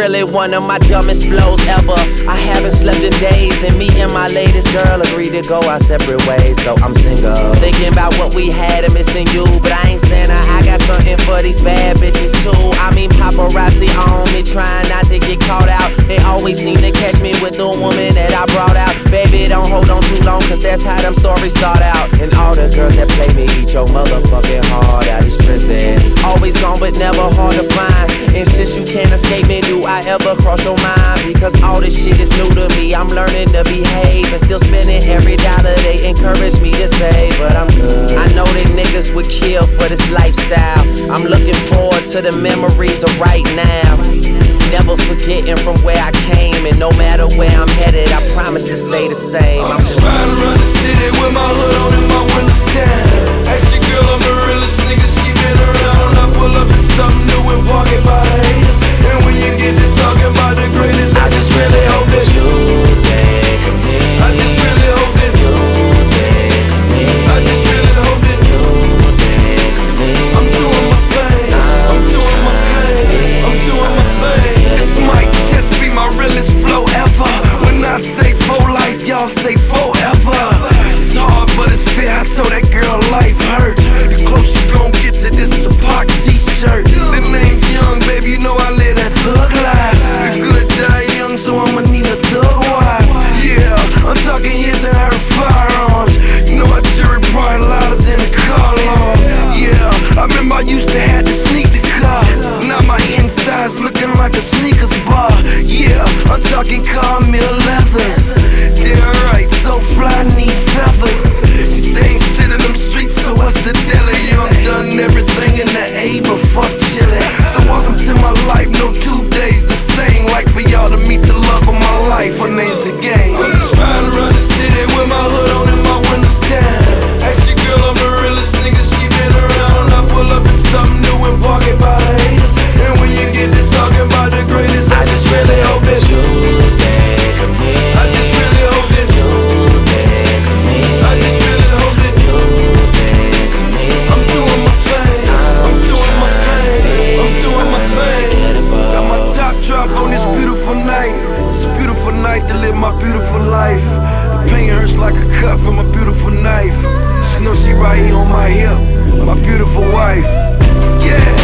really one of my dumbest flows ever. I haven't slept in days, and me and my latest girl agreed to go our separate ways, so I'm single. Thinking about what we had and missing you, but I ain't saying I got something for these bad bitches too. I mean paparazzi on me, trying not to get caught out. They always seem to catch me with the woman that I brought out. Baby, don't hold on too long, cause that's how them stories start out. And all the girls that play me eat your motherfucking heart out. It's Tristan, always gone but never hard to find. And since you can't escape me, do I ever cross your mind? Because all this shit is new to me, I'm learning to behave and still spending every dollar they encourage me to save. But I'm good, I know that niggas would kill for this lifestyle. I'm looking forward to the memories of right now, never forgetting from where I came. And no matter where I'm headed, I promise to stay the same. I'm just riding around the city with my hood on and my windows down. Ask your girl, I'm the realest nigga, she been around. I pull up in something new and park it by the haters. And when you get to talking about the greatest, I just really hope that you think of me. I just really hope that you think of me. I just really hope that you think of me. I'm doing my thing, I'm doing my thing, I'm doing my thing. This might just be my realest flow ever. When I say for life, y'all say forever. It's hard, but it's fair. I told that girl life hurts. The close you gon' get to this is a Pac t-shirt. The name's Young, baby, you know I live that thug life. The good die young, so I'ma need a thug wife. Yeah, I'm talking his and her firearms. You know I jury probably louder than the car alarm. Yeah, I remember I used to have to sneak the car. Now my inside's looking like a sneakers bar. Yeah, I'm talking Carmel leathers. Damn right, so fly, need feathers. She say ain't sit in them streets, so what's the deli? Young done everything in the A, but fuck chillin'. So welcome to my life, no 2 days the same. Like for y'all to meet the love of my life, her name's The Game. I'm just riding around the city with my hood on and my windows down. Ask your girl, I'm the realest nigga, she been around. I pull up in something new and park it by the haters. And when you get to talking about the greatest, I just really hope that you think of me. I just really hope that you think of me. I just really hope that you think of me. I'm doing my thing, I'm doing my thing, I'm doing my thing. Got my top drop on this beautiful night. It's a beautiful night to live my beautiful life. The pain hurts like a cut from a beautiful knife. She knows she right here on my hip, my beautiful wife. Yeah.